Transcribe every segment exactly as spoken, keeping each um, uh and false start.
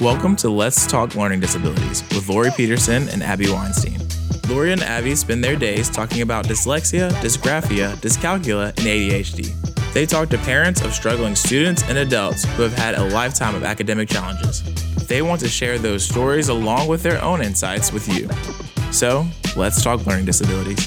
Welcome to Let's Talk Learning Disabilities with Lori Peterson and Abby Weinstein. Lori and Abby spend their days talking about dyslexia, dysgraphia, dyscalculia, and A D H D. They talk to parents of struggling students and adults who have had a lifetime of academic challenges. They want to share those stories along with their own insights with you. So, let's talk learning disabilities.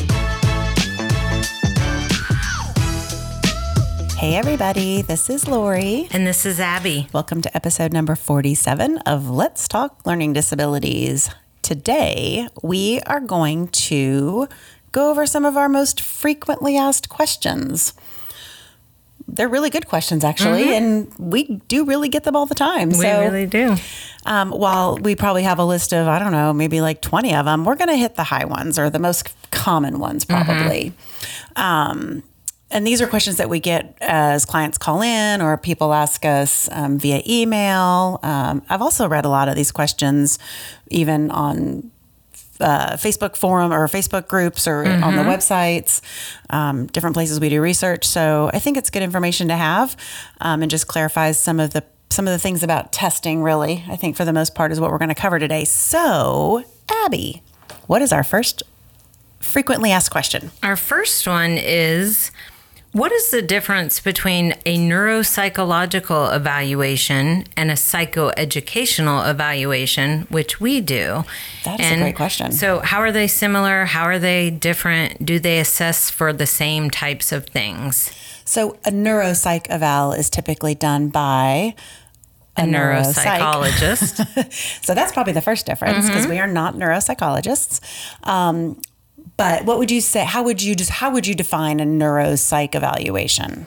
Hey everybody, this is Lori. And this is Abby. Welcome to episode number forty-seven of Let's Talk Learning Disabilities. Today, we are going to go over some of our most frequently asked questions. They're really good questions, actually, mm-hmm. and we do really get them all the time. We so, really do. Um, while we probably have a list of, I don't know, maybe like twenty of them, we're going to hit the high ones or the most common ones probably. Mm-hmm. Um, and these are questions that we get as clients call in or people ask us um, via email. Um, I've also read a lot of these questions even on Uh, Facebook forum or Facebook groups or mm-hmm. on the websites, um, different places we do research. So I think it's good information to have, um, and just clarifies some of the some of the things about testing. Really, I think for the most part is what we're going to cover today. So, Abby, what is our first frequently asked question? Our first one is, what is the difference between a neuropsychological evaluation and a psychoeducational evaluation, which we do? That's and a great question. So how are they similar? How are they different? Do they assess for the same types of things? So a neuropsych eval is typically done by a, a neuropsychologist. So that's probably the first difference because mm-hmm. we are not neuropsychologists. Um, But what would you say, how would you just, how would you define a neuropsych evaluation?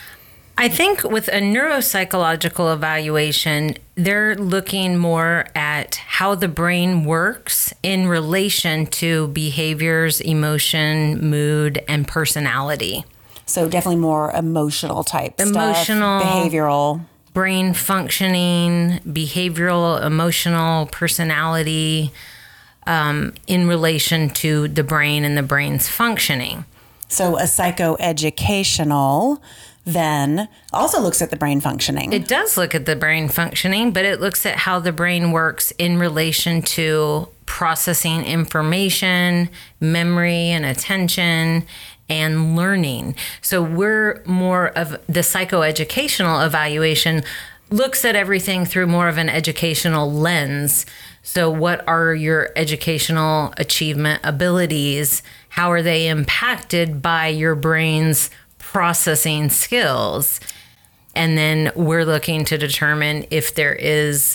I think with a neuropsychological evaluation, they're looking more at how the brain works in relation to behaviors, emotion, mood, and personality. So definitely more emotional type emotional, stuff, behavioral. Brain functioning, behavioral, emotional, personality, Um, in relation to the brain and the brain's functioning. So a psychoeducational then also looks at the brain functioning. It does look at the brain functioning, but it looks at how the brain works in relation to processing information, memory and attention, and learning. So we're more of the psychoeducational evaluation looks at everything through more of an educational lens. So what are your educational achievement abilities? How are they impacted by your brain's processing skills? And then we're looking to determine if there is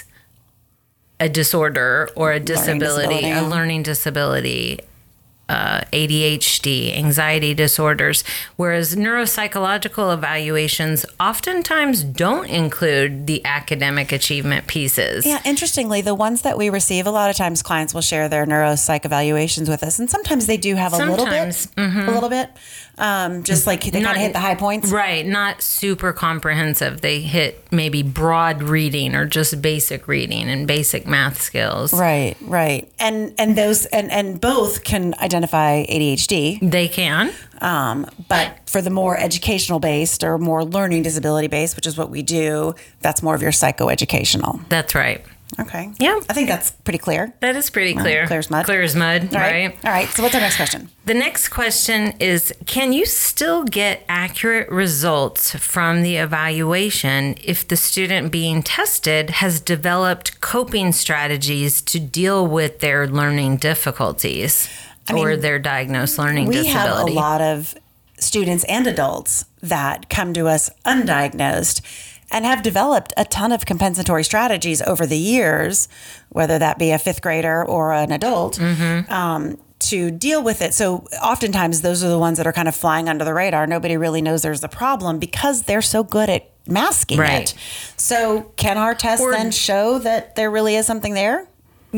a disorder or a disability, learning disability, a yeah. learning disability, uh, A D H D, anxiety disorders, whereas neuropsychological evaluations oftentimes don't include the academic achievement pieces. Yeah, interestingly, the ones that we receive, a lot of times clients will share their neuropsych evaluations with us, and sometimes they do have a sometimes, little bit, mm-hmm. a little bit, um, just like they kind of hit the high points. Right, not super comprehensive. They hit maybe broad reading or just basic reading and basic math skills. Right, right. And and those, and, and both can identify A D H D. They can. Um, but for the more educational based or more learning disability based, which is what we do, that's more of your psychoeducational. That's right. Okay. Yeah. I think that's pretty clear. That is pretty clear. Uh, clear as mud. Clear as mud, All right. right? All right. So what's our next question? The next question is, can you still get accurate results from the evaluation if the student being tested has developed coping strategies to deal with their learning difficulties I mean, or their diagnosed learning we disability? We have a lot of students and adults that come to us undiagnosed and have developed a ton of compensatory strategies over the years, whether that be a fifth grader or an adult, mm-hmm. um, to deal with it. So oftentimes those are the ones that are kind of flying under the radar. Nobody really knows there's a problem because they're so good at masking right. it. So can our test or, then show that there really is something there?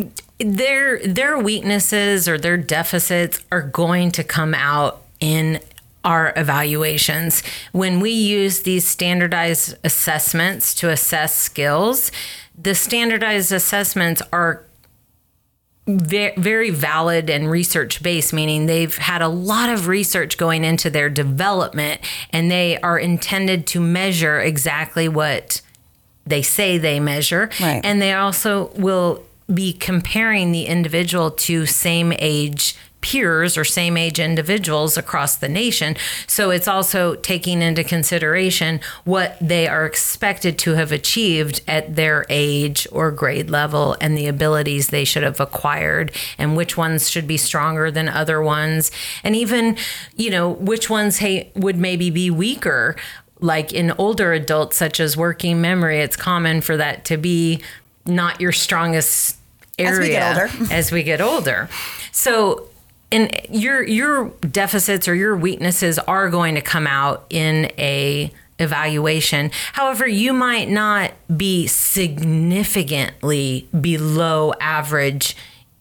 Their, their weaknesses or their deficits are going to come out in our evaluations. When we use these standardized assessments to assess skills, the standardized assessments are ve- very valid and research-based, meaning they've had a lot of research going into their development, and they are intended to measure exactly what they say they measure. Right. And they also will be comparing the individual to same age peers or same age individuals across the nation. So it's also taking into consideration what they are expected to have achieved at their age or grade level and the abilities they should have acquired and which ones should be stronger than other ones. And even, you know, which ones hey, would maybe be weaker. Like in older adults, such as working memory, it's common for that to be not your strongest area as we get older. as we get older. So and your your deficits or your weaknesses are going to come out in a evaluation. However, you might not be significantly below average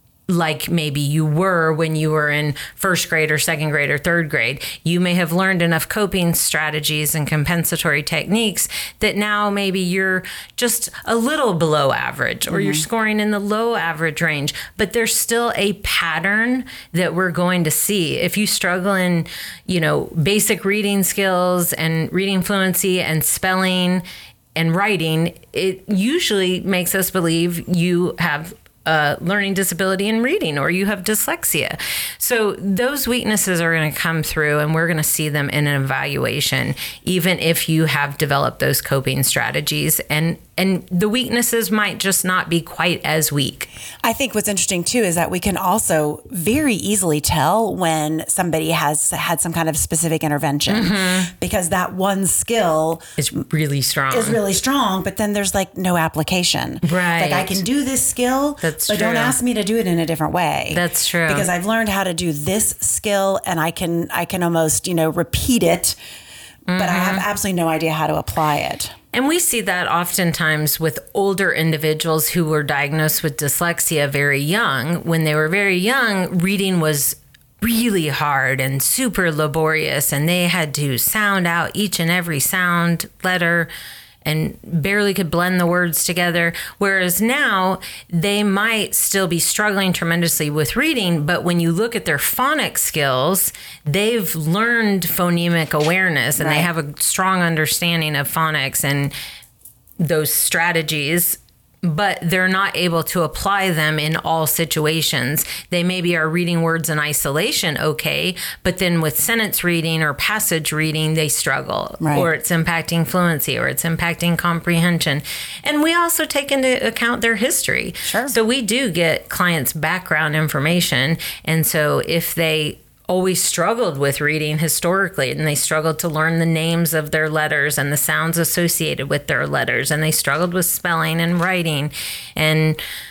like maybe you were when you were in first grade or second grade or third grade. You may have learned enough coping strategies and compensatory techniques that now maybe you're just a little below average or mm-hmm. you're scoring in the low average range, but there's still a pattern that we're going to see. If you struggle in, you know, basic reading skills and reading fluency and spelling and writing, it usually makes us believe you have Uh, learning disability in reading or you have dyslexia. So those weaknesses are going to come through and we're going to see them in an evaluation, even if you have developed those coping strategies. And and the weaknesses might just not be quite as weak. I think what's interesting too is that we can also very easily tell when somebody has had some kind of specific intervention mm-hmm. because that one skill is really strong. Is really strong, but then there's like no application. Right. Like I can do this skill, That's but true. don't ask me to do it in a different way. That's true. Because I've learned how to do this skill and I can I can almost, you know, repeat it, mm-hmm. but I have absolutely no idea how to apply it. And we see that oftentimes with older individuals who were diagnosed with dyslexia very young. When they were very young, reading was really hard and super laborious, and they had to sound out each and every sound letter and barely could blend the words together. Whereas now they might still be struggling tremendously with reading, but when you look at their phonics skills, they've learned phonemic awareness and right. they have a strong understanding of phonics and those strategies, but they're not able to apply them in all situations. They maybe are reading words in isolation, okay, but then with sentence reading or passage reading, they struggle, right. or it's impacting fluency, or it's impacting comprehension. And we also take into account their history. Sure. So we do get clients' background information, and so if they always struggled with reading historically and they struggled to learn the names of their letters and the sounds associated with their letters and they struggled with spelling and writing and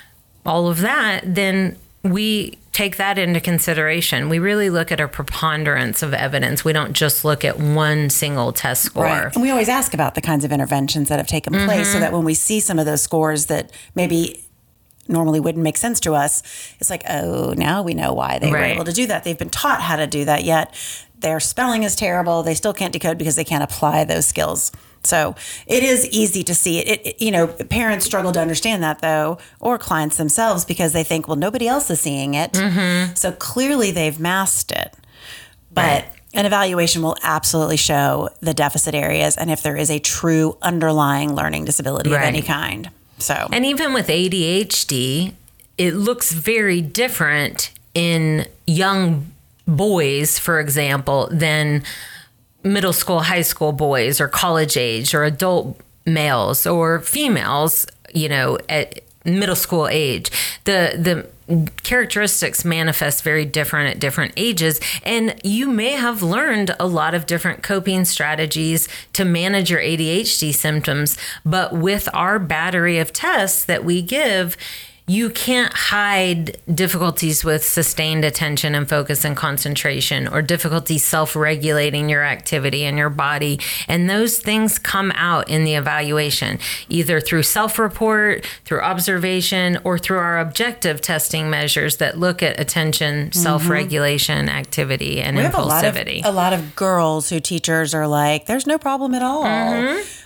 all of that, then we take that into consideration. We really look at a preponderance of evidence. We don't just look at one single test score. Right. And we always ask about the kinds of interventions that have taken mm-hmm. place so that when we see some of those scores that maybe normally wouldn't make sense to us, it's like, oh, now we know why they right. were able to do that. They've been taught how to do that, yet their spelling is terrible. They still can't decode because they can't apply those skills. So it is easy to see it. It, it. You know, parents struggle to understand that though, or clients themselves, because they think, well, nobody else is seeing it. Mm-hmm. So clearly they've masked it. But right. an evaluation will absolutely show the deficit areas and if there is a true underlying learning disability right. of any kind. So, and even with A D H D, it looks very different in young boys, for example, than middle school, high school boys or college age or adult males or females, you know, at middle school age. The the characteristics manifest very different at different ages, and you may have learned a lot of different coping strategies to manage your A D H D symptoms, but with our battery of tests that we give, you can't hide difficulties with sustained attention and focus and concentration, or difficulty self-regulating your activity in your body. And those things come out in the evaluation, either through self-report, through observation, or through our objective testing measures that look at attention, mm-hmm. self-regulation, activity, and we impulsivity. Have a lot, of, a lot of girls who teachers are like, there's no problem at all. Mm-hmm.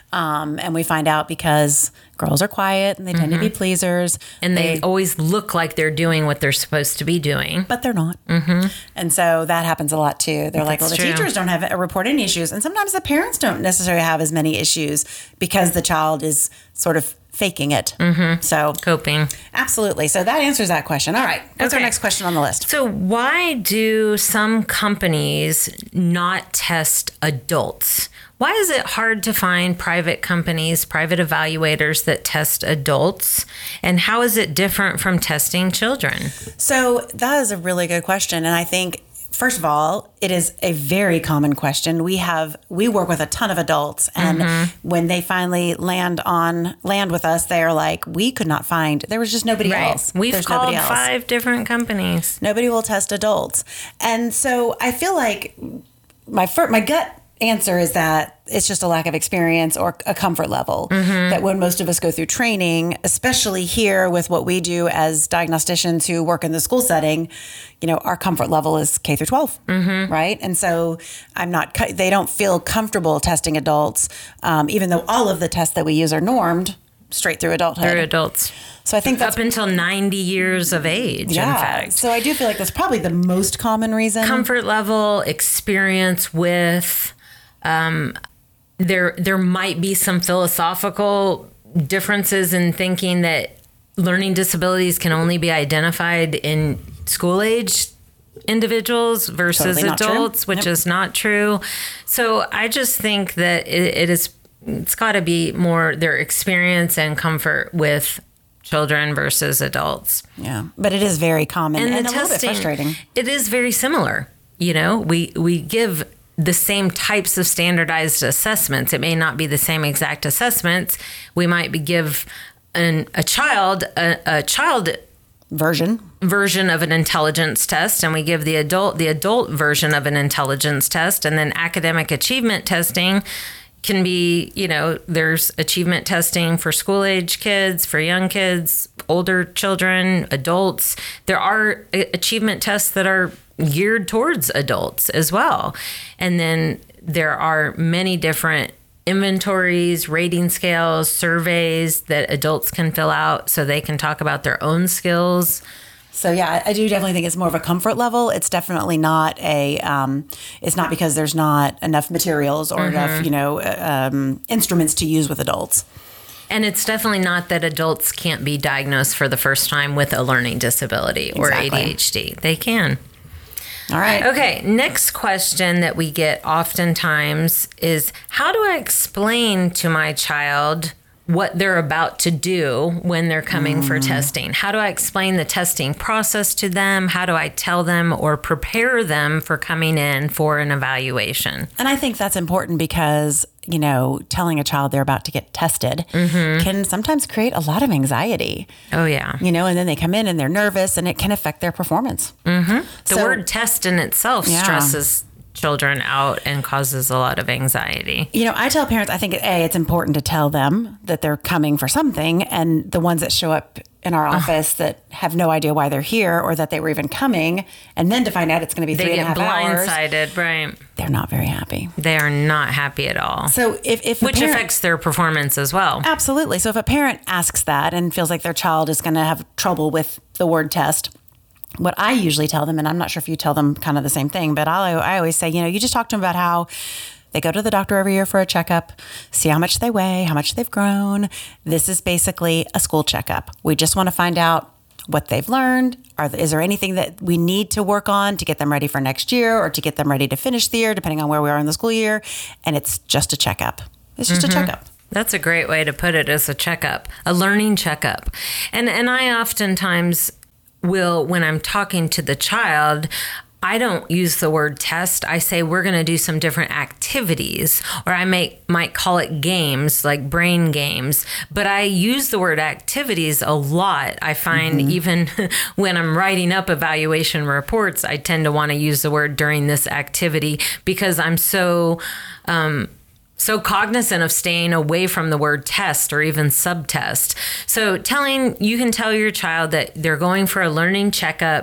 Um, and we find out because girls are quiet and they tend mm-hmm. to be pleasers. And they, they always look like they're doing what they're supposed to be doing. But they're not. Mm-hmm. And so that happens a lot too. They're That's like, well, the true. teachers don't have report any issues. And sometimes the parents don't necessarily have as many issues because the child is sort of faking it. Mm-hmm. So coping. Absolutely. So that answers that question. All right. What's okay. our next question on the list? So why do some companies not test adults? Why is it hard to find private companies, private evaluators that test adults? And how is it different from testing children? So that is a really good question. And I think, first of all, it is a very common question. We have we work with a ton of adults, and mm-hmm. when they finally land on land with us, they are like, we could not find. There was just nobody right. else. We've There's called nobody else. five different companies. Nobody will test adults, and so I feel like my fir- my gut answer is that it's just a lack of experience or a comfort level. Mm-hmm. That when most of us go through training, especially here with what we do as diagnosticians who work in the school setting, you know, our comfort level is K through twelve, mm-hmm. right? And so I'm not, they don't feel comfortable testing adults, um, even though all of the tests that we use are normed straight through adulthood. Through adults. So I think that's up until ninety years of age, yeah. in fact. So I do feel like that's probably the most common reason. Comfort level, experience with, um, there, there might be some philosophical differences in thinking that learning disabilities can only be identified in school age individuals versus totally adults, which yep. is not true. So I just think that it, it is, it's got to be more their experience and comfort with children versus adults. Yeah, but it is very common and, and the a testing, little bit frustrating. It is very similar. You know, we we give the same types of standardized assessments. It may not be the same exact assessments. We might be give an, a child a, a child version version of an intelligence test, and we give the adult the adult version of an intelligence test, and then academic achievement testing can be, you know, there's achievement testing for school age kids, for young kids, older children, adults. There are achievement tests that are geared towards adults as well. And then there are many different inventories, rating scales, surveys that adults can fill out so they can talk about their own skills. So yeah, I do definitely think it's more of a comfort level. It's definitely not a, um, it's not because there's not enough materials or mm-hmm. enough, you know, um, instruments to use with adults. And it's definitely not that adults can't be diagnosed for the first time with a learning disability or exactly. A D H D. They can. All right. Okay. Next question that we get oftentimes is, how do I explain to my child what they're about to do when they're coming mm. for testing? How do I explain the testing process to them? How do I tell them or prepare them for coming in for an evaluation? And I think that's important because, you know, telling a child they're about to get tested mm-hmm. can sometimes create a lot of anxiety. Oh, yeah. You know, and then they come in and they're nervous and it can affect their performance. Mm-hmm. The so, word test in itself yeah. stresses children out and causes a lot of anxiety. You know, I tell parents, I think, A, it's important to tell them that they're coming for something. And the ones that show up in our office that have no idea why they're here or that they were even coming, and then to find out it's going to be three and a half hours. They get blindsided, right. They're not very happy. They are not happy at all. So if, if Which parent, affects their performance as well. Absolutely. So if a parent asks that and feels like their child is going to have trouble with the word test, what I usually tell them, and I'm not sure if you tell them kind of the same thing, but I I always say, you know, you just talk to them about how they go to the doctor every year for a checkup, see how much they weigh, how much they've grown. This is basically a school checkup. We just want to find out what they've learned. Are, is there anything that we need to work on to get them ready for next year or to get them ready to finish the year, depending on where we are in the school year? And it's just a checkup. It's just mm-hmm. a checkup. That's a great way to put it, as a checkup, a learning checkup. And and I oftentimes will, when I'm talking to the child, I don't use the word test. I say we're going to do some different activities, or I may, might call it games, like brain games. But I use the word activities a lot. I find mm-hmm. even when I'm writing up evaluation reports, I tend to want to use the word during this activity because I'm so um, so cognizant of staying away from the word test or even subtest. So telling, you can tell your child that they're going for a learning checkup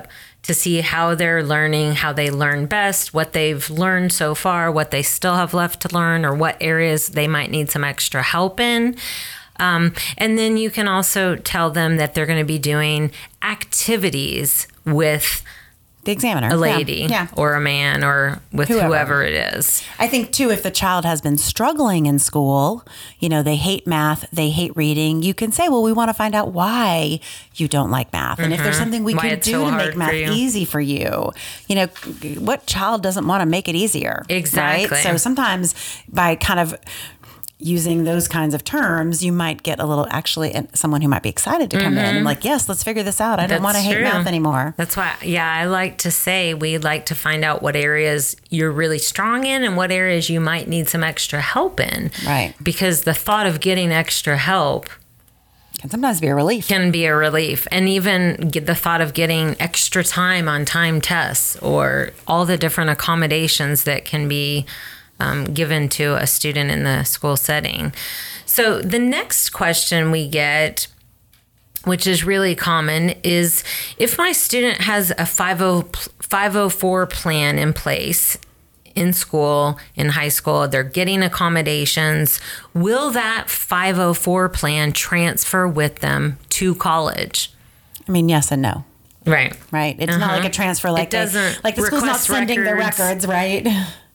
to see how they're learning, how they learn best, what they've learned so far, what they still have left to learn, or what areas they might need some extra help in. Um, and then you can also tell them that they're going to be doing activities with the examiner, a lady yeah. Yeah. or a man, or with whoever. whoever it is. I think too, if the child has been struggling in school, you know, they hate math, they hate reading, you can say, well, we want to find out why you don't like math. And mm-hmm. if there's something we why can do so to make math easy for you, you know, what child doesn't want to make it easier? Exactly. Right? So sometimes by kind of using those kinds of terms, you might get a little, actually, someone who might be excited to come mm-hmm. in and like, yes, let's figure this out. I That's don't want to hate true. math anymore. That's why, yeah, I like to say we'd like to find out what areas you're really strong in and what areas you might need some extra help in. Right. Because the thought of getting extra help can sometimes be a relief. Can be a relief. And even get the thought of getting extra time on time tests, or all the different accommodations that can be Um, given to a student in the school setting. So the next question we get, which is really common, is if my student has a five oh four plan in place in school, in high school, they're getting accommodations, will that five oh four plan transfer with them to college? I mean, yes and no. Right. Right. It's uh-huh. not like a transfer like, it doesn't they, like the school's not sending records. the records, right?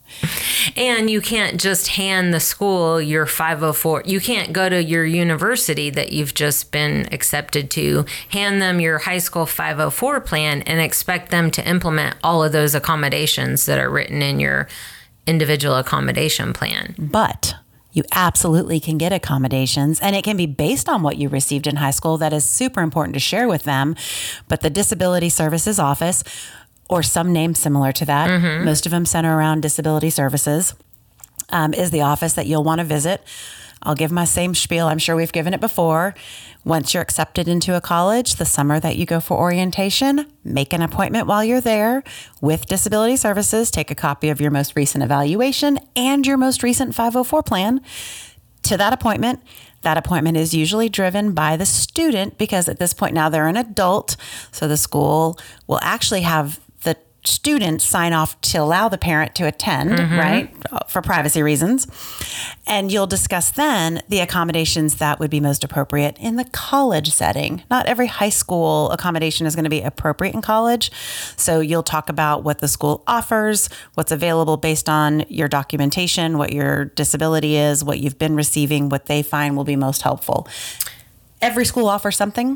And you can't just hand the school your five oh four. You can't go to your university that you've just been accepted to, hand them your high school five oh four plan and expect them to implement all of those accommodations that are written in your individual accommodation plan. But you absolutely can get accommodations, and it can be based on what you received in high school. That is super important to share with them. But the Disability Services Office, or some name similar to that, mm-hmm. most of them center around disability services, um, is the office that you'll want to visit. I'll give my same spiel. I'm sure we've given it before. Once you're accepted into a college, the summer that you go for orientation, make an appointment while you're there with Disability Services. Take a copy of your most recent evaluation and your most recent five oh four plan to that appointment. That appointment is usually driven by the student, because at this point now they're an adult. So the school will actually have the student sign off to allow the parent to attend, mm-hmm. right, for privacy reasons. And you'll discuss then the accommodations that would be most appropriate in the college setting. Not every high school accommodation is going to be appropriate in college. So you'll talk about what the school offers, what's available based on your documentation, what your disability is, what you've been receiving, what they find will be most helpful. Every school offers something.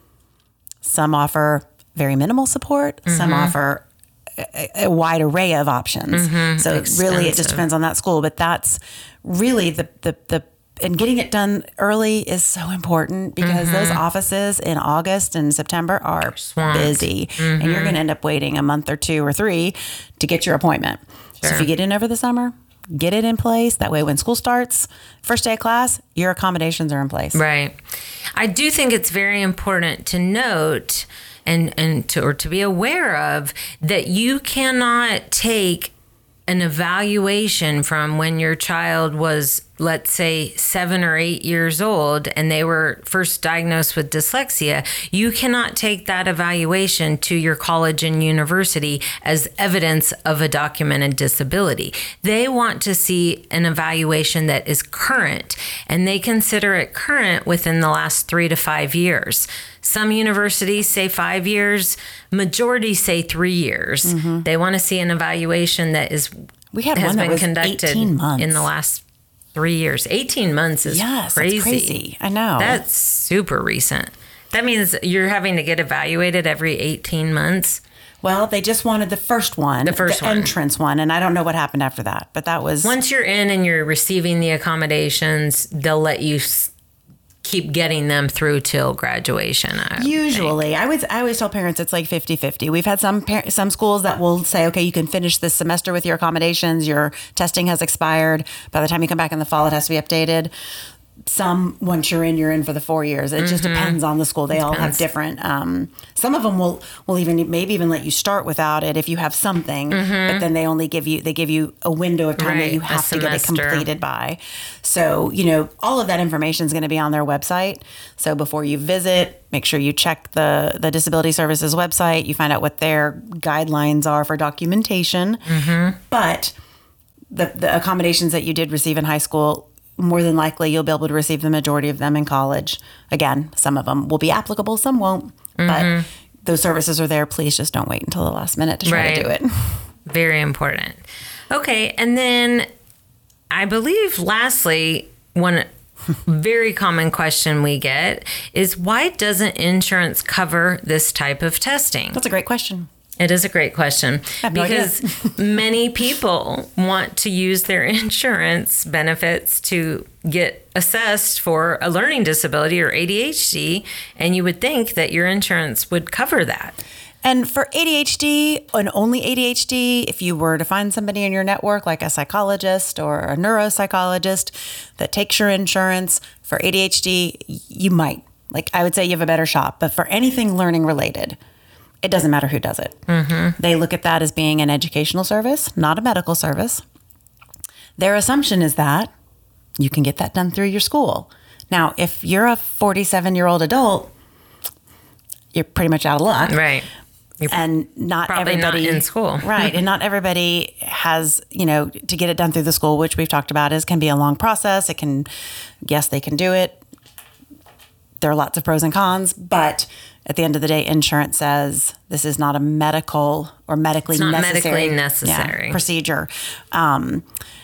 Some offer very minimal support. Mm-hmm. Some offer a, a wide array of options. Mm-hmm. So Expensive. really, it just depends on that school. But that's really the, the, the, and getting it done early is so important, because mm-hmm. those offices in August and September are Swamped. busy. Mm-hmm. And you're going to end up waiting a month or two or three to get your appointment. Sure. So if you get in over the summer, get it in place. That way, when school starts, first day of class, your accommodations are in place. Right. I do think it's very important to note and, and to, or to be aware of that you cannot take an evaluation from when your child was, let's say, seven or eight years old and they were first diagnosed with dyslexia. You cannot take that evaluation to your college and university as evidence of a documented disability. They want to see an evaluation that is current, and they consider it current within the last three to five years. Some universities say five years, majority say three years. Mm-hmm. They want to see an evaluation that is we had has one that been was conducted eighteen months. In the last three years. eighteen months is yes, crazy. That's crazy. I know. That's super recent. That means you're having to get evaluated every eighteen months. Well, they just wanted the first one, the first the one. entrance one, and I don't know what happened after that. But that was once you're in and you're receiving the accommodations, they'll let you keep getting them through till graduation. I Usually, I would. I always tell parents it's like fifty-fifty. We've had some par- some schools that will say, okay, you can finish this semester with your accommodations. Your testing has expired. By the time you come back in the fall, it has to be updated. some, once you're in, you're in for the four years. It mm-hmm. just depends on the school. They all have different. Um, some of them will will even maybe even let you start without it if you have something, mm-hmm. but then they only give you they give you a window of time right, that you have to get it completed by. So you know all of that information is going to be on their website. So before you visit, make sure you check the the Disability Services website. You find out what their guidelines are for documentation. Mm-hmm. But the the accommodations that you did receive in high school, more than likely you'll be able to receive the majority of them in college. Again, some of them will be applicable, some won't. Mm-hmm. But those services are there. Please just don't wait until the last minute to try right. to do it. Very important. Okay, and then I believe lastly, one very common question we get is why doesn't insurance cover this type of testing? That's a great question. It is a great question no because many people want to use their insurance benefits to get assessed for a learning disability or A D H D, and you would think that your insurance would cover that. And for A D H D and only A D H D, if you were to find somebody in your network like a psychologist or a neuropsychologist that takes your insurance for A D H D, you might. Like I would say you have a better shot. But for anything learning related, it doesn't matter who does it. Mm-hmm. They look at that as being an educational service, not a medical service. Their assumption is that you can get that done through your school. Now, if you're a forty-seven-year-old adult, you're pretty much out of luck. Right. You're and not probably everybody not in school. Right. And not everybody has, you know, to get it done through the school, which we've talked about is can be a long process. It can, yes, they can do it. There are lots of pros and cons, but at the end of the day, insurance says this is not a medical or medically it's not necessary, medically necessary. Yeah, procedure. Um,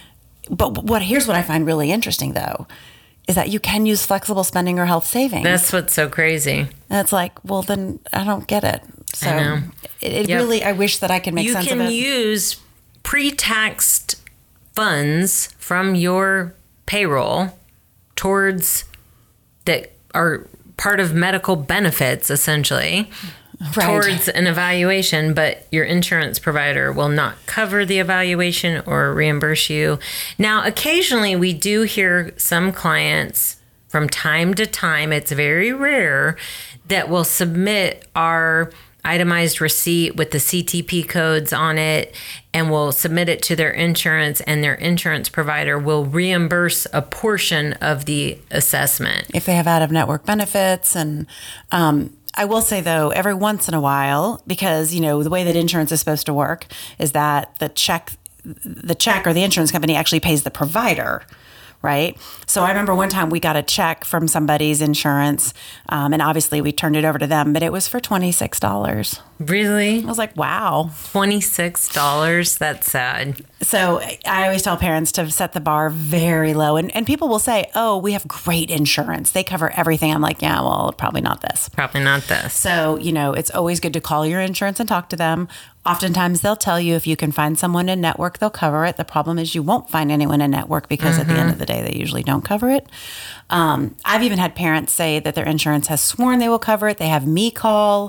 but what here's what I find really interesting, though, is that you can use flexible spending or health savings. That's what's so crazy. And it's like, well, then I don't get it. So I know. it, it Yep. really, I wish that I could make you sense of it. You can use pre-taxed funds from your payroll towards that are part of medical benefits, essentially, Right. towards an evaluation, but your insurance provider will not cover the evaluation or reimburse you. Now, occasionally we do hear some clients from time to time, it's very rare, that will submit our itemized receipt with the C T P codes on it and will submit it to their insurance, and their insurance provider will reimburse a portion of the assessment. If they have out-of-network benefits. And um, I will say, though, every once in a while, because, you know, the way that insurance is supposed to work is that the check, the check or the insurance company actually pays the provider. Right. So I remember one time we got a check from somebody's insurance, um, and obviously we turned it over to them, but it was for twenty-six dollars. Really? I was like, wow. twenty-six dollars? That's sad. So I always tell parents to set the bar very low. And, and people will say, oh, we have great insurance. They cover everything. I'm like, yeah, well, probably not this. Probably not this. So, you know, it's always good to call your insurance and talk to them. Oftentimes they'll tell you if you can find someone in network, they'll cover it. The problem is you won't find anyone in network because mm-hmm. at the end of the day, they usually don't cover it. Um, I've even had parents say that their insurance has sworn they will cover it. They have me call.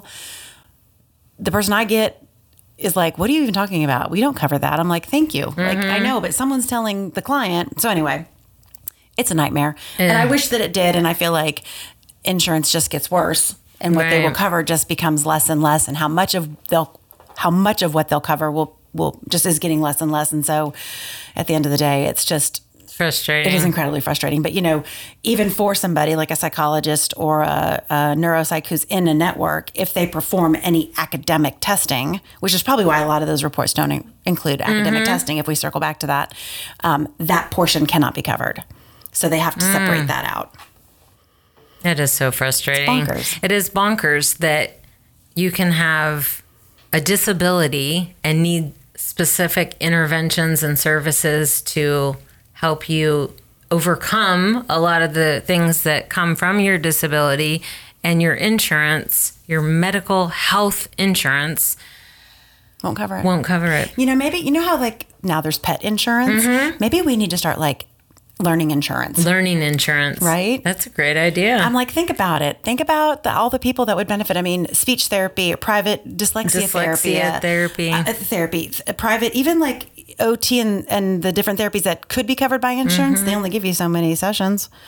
The person I get is like, what are you even talking about? We don't cover that. I'm like, thank you. Mm-hmm. Like, I know, but someone's telling the client. So anyway, it's a nightmare. Yeah. And I wish that it did. And I feel like insurance just gets worse, and what right. they will cover just becomes less and less, and how much of they'll how much of what they'll cover will, will just is getting less and less. And so at the end of the day, it's just frustrating. It is incredibly frustrating. But, you know, even for somebody like a psychologist or a, a neuropsych who's in a network, if they perform any academic testing, which is probably why a lot of those reports don't in- include academic mm-hmm. testing, if we circle back to that, um, that portion cannot be covered. So they have to mm. separate that out. It is so frustrating. It's bonkers. It is bonkers that you can have a disability and need specific interventions and services to help you overcome a lot of the things that come from your disability, and your insurance, your medical health insurance won't cover it. Won't cover it. You know, maybe, you know how like now there's pet insurance? Mm-hmm. Maybe we need to start like learning insurance. Learning insurance. Right? That's a great idea. I'm like, think about it. Think about the, all the people that would benefit. I mean, speech therapy, private dyslexia, dyslexia therapy. Therapy. Uh, therapy. Private, even like O T and, and the different therapies that could be covered by insurance. Mm-hmm. They only give you so many sessions.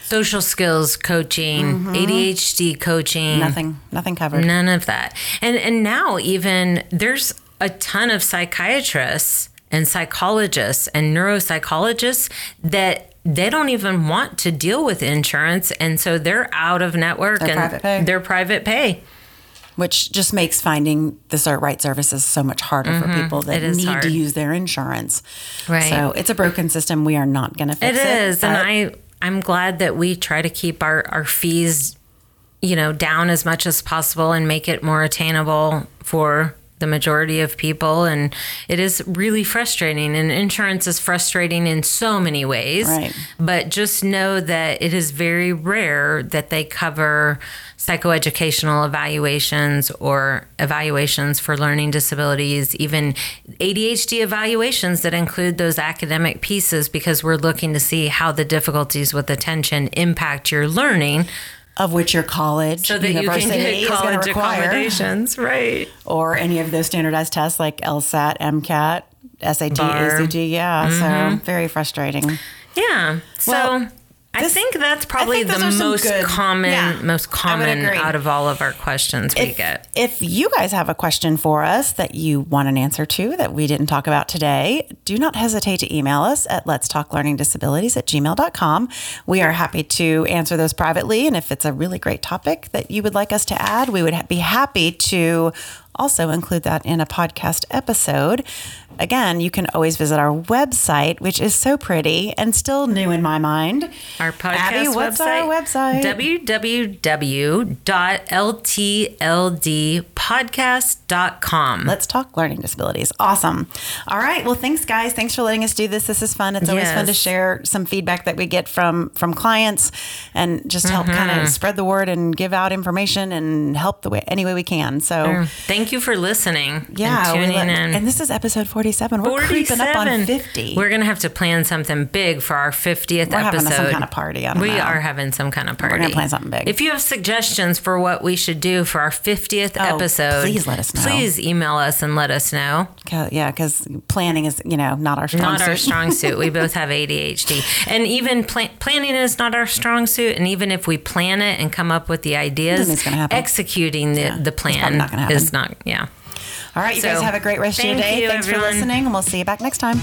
Social skills coaching, mm-hmm. A D H D coaching. Nothing, nothing covered. None of that. And and now even there's a ton of psychiatrists and psychologists and neuropsychologists that they don't even want to deal with insurance. And so they're out of network they're and private pay. they're private pay. Which just makes finding the right services so much harder mm-hmm. for people that need hard. to use their insurance. Right. So it's a broken system. We are not going to fix it. It is. And I, I'm glad that we try to keep our, our fees, you know, down as much as possible and make it more attainable for the majority of people. And it is really frustrating, and insurance is frustrating in so many ways. Right. But just know that it is very rare that they cover psychoeducational evaluations or evaluations for learning disabilities, even A D H D evaluations that include those academic pieces, because we're looking to see how the difficulties with attention impact your learning. Of which your college, so that university you can get college is require, accommodations, right? Or any of those standardized tests like LSAT, MCAT, S A T, Bar. A C T. Yeah, Mm-hmm. so very frustrating. Yeah. So Well, I this- think that's probably I think the those are some most good- common, yeah, most common agree. out of all of our questions we If, get. if you guys have a question for us that you want an answer to that we didn't talk about today, do not hesitate to email us at let's talk learning disabilities at gmail dot com. We are happy to answer those privately. And if it's a really great topic that you would like us to add, we would ha- be happy to also include that in a podcast episode. Again, you can always visit our website, which is so pretty and still new in my mind. Our podcast Abby, what's website, our website? w w w dot l t l d podcast dot com. Let's talk learning disabilities. Awesome. All right. Well, thanks, guys. Thanks for letting us do this. This is fun. It's always Yes. fun to share some feedback that we get from from clients and just help Mm-hmm. kind of spread the word and give out information and help the way any way we can. So, Thank you for listening yeah, and we tuning let- in. and this is episode forty-seven. We're creeping up on fifty. We're going to have to plan something big for our fiftieth We're having episode. some kind of party. I don't we know. are having some kind of party. gonna plan something big. If you have suggestions for what we should do for our fiftieth Oh, episode, please let us know. Please email us and let us know. 'Cause- yeah, because planning is, you know, not our strong Not suit. our strong suit. We both have A D H D. And even plan- planning is not our strong suit. And even if we plan it and come up with the ideas, Nothing's gonna happen. executing the, the plan probably not gonna happen. is not, yeah. All right, you So, guys have a great rest of your thank day. you, Thanks everyone. for listening, and we'll see you back next time.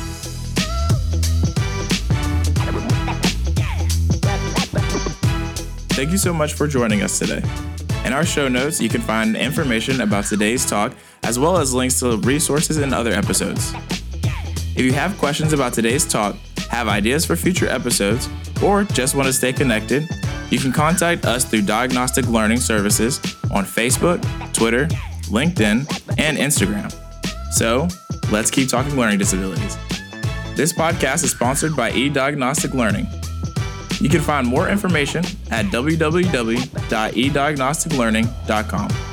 Thank you so much for joining us today. In our show notes, you can find information about today's talk, as well as links to resources and other episodes. If you have questions about today's talk, have ideas for future episodes, or just want to stay connected, you can contact us through Diagnostic Learning Services on Facebook, Twitter, LinkedIn, and Instagram. So, let's keep talking learning disabilities. This podcast is sponsored by eDiagnostic Learning. You can find more information at w w w dot e diagnostic learning dot com.